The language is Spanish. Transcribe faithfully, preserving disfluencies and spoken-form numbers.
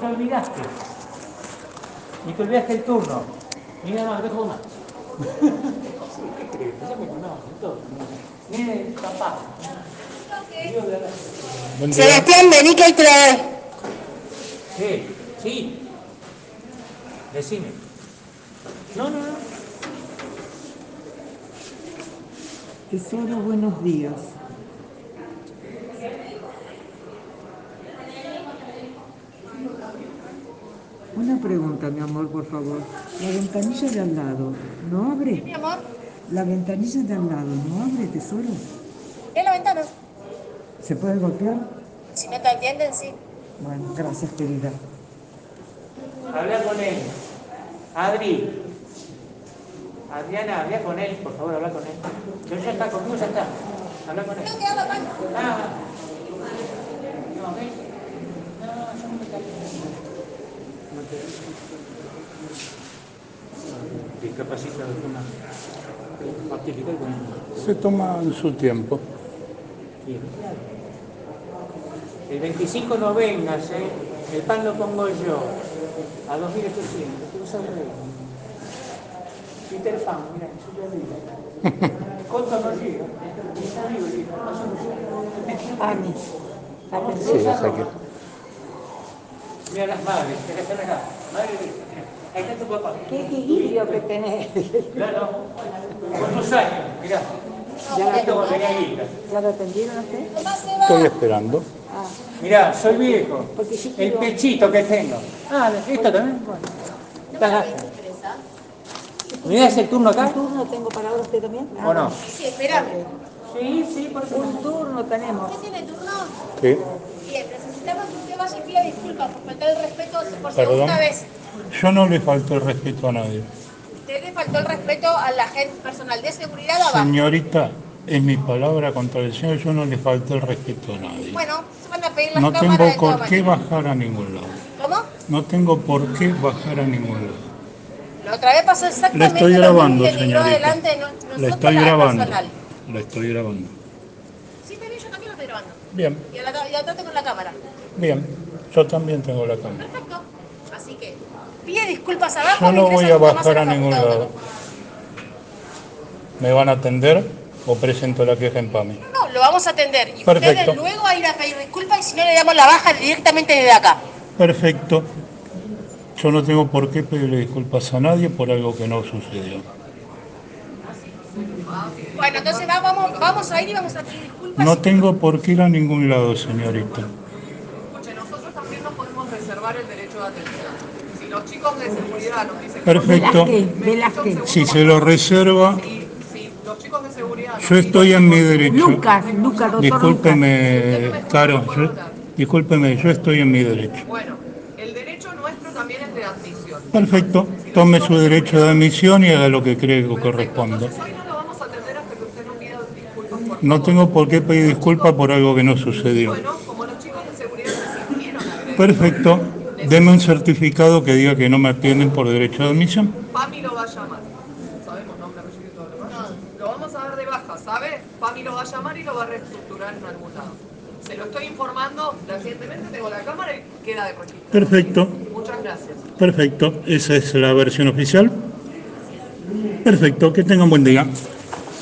te olvidaste. Y te olvidaste el turno. Mira, no, dejo una. ¿Qué crees? Ya me conocen todos. Miren, papá. Sebastián, vení que hay trae. Sí, sí. Decime. No, no, no. Tesoro, buenos días. Una pregunta, mi amor, por favor. La ventanilla de al lado, ¿no abre? ¿Sí, mi amor? La ventanilla de al lado, ¿no abre, tesoro? ¿Es la ventana? ¿Se puede golpear? Si no te entienden, sí. Bueno, gracias, querida. Habla con él. Adri. Adriana, habla con él, por favor, habla con él. Yo ya está, conmigo ya está. Habla con él. No, que habla mal. Ah. No, ven. No, yo no me callo. No te... Discapacitado, toma. Partífica y bueno. Se toma en su tiempo. Bien. El veinticinco no vengas, ¿eh? El pan lo pongo yo. A dos mil ochocientos. ¿Qué vas a ver? Peter Pan, mira, eso ya digo. ¿Cuánto no llega? Está vivo, llega. Ani. Sí, ya sé que. Mira las madres, que están acá. Madre de mira. Ahí está tu papá. Qué equilibrio que tenés. Claro. Con tus años, mirá. ¿Ya, Esto cuando tenía guita. ¿Ya lo atendieron a usted? Estoy esperando. Ah, Mirá, soy viejo. porque yo El quiero... pechito que tengo. Ah, ¿esto también? Bueno. ¿Me das el turno acá? ¿Un turno tengo para ahora usted también? Ah, ¿O no? Sí, espérame. Sí, sí, por un turno tenemos. ¿Usted tiene turno? Sí. Bien, necesitamos que usted vaya y pida disculpas por faltar el respeto por Perdón. segunda vez. Yo no le falto el respeto a nadie. Usted le faltó el respeto a la gente personal de seguridad abajo. Señorita, es mi palabra contra el señor, yo no le falto el respeto a nadie. Bueno, se van a pedir las No cámaras tengo de todas por qué maneras. bajar a ningún lado. ¿Cómo? No tengo por qué bajar a ningún lado. La otra vez pasó La exactamente estoy lo grabando, mismo y le tiró señorita. adelante de no- nosotros La estoy la grabando. personal. La estoy grabando. Sí, está bien, yo también lo estoy grabando. Bien, Y, a la, y atrás tengo la cámara. bien. Yo también tengo la cámara. Perfecto. Así que pide disculpas abajo. Yo no mientras voy a eso toma bajar la a ningún computadora. lado. ¿Me van a atender o presento la queja en PAMI? No, lo vamos a atender. Y Perfecto. ustedes luego a ir a pedir disculpas y si no le damos la baja directamente desde acá. Perfecto. Yo no tengo por qué pedirle disculpas a nadie por algo que no sucedió. Bueno, entonces va- vamos, vamos a ir y vamos a pedir disculpas. No tengo por qué ir a ningún lado, señorita. Escuche, nosotros también nos podemos reservar el derecho de atención. Si los chicos de seguridad nos dicen... Perfecto. Velázquez. Si se lo reserva, Si, si los chicos de seguridad... nos yo estoy dicen- en mi derecho. Lucas, Lucas, doctor Discúlpeme, Caro, yo, discúlpeme, yo estoy en mi derecho. Bueno, el derecho nuestro también es de admisión. Perfecto. Tome su derecho de admisión y haga lo que cree que Perfecto, corresponda. entonces hoy no lo vamos a atender hasta que usted no pida disculpas por No favor. tengo por qué pedir disculpas por algo que no sucedió. Bueno, como los chicos de seguridad se sintieron agredidos. Perfecto. Deme un certificado que diga que no me atienden por derecho de admisión. PAMI lo va a llamar. Sabemos nombre, apellido y todo lo demás. Lo vamos a dar de baja, ¿sabe? PAMI lo va a llamar y lo va a reestructurar en algún lado. Se lo estoy informando recientemente, tengo la cámara y queda de registro. Perfecto. Muchas gracias. Perfecto. Esa es la versión oficial. Perfecto. Que tengan buen día.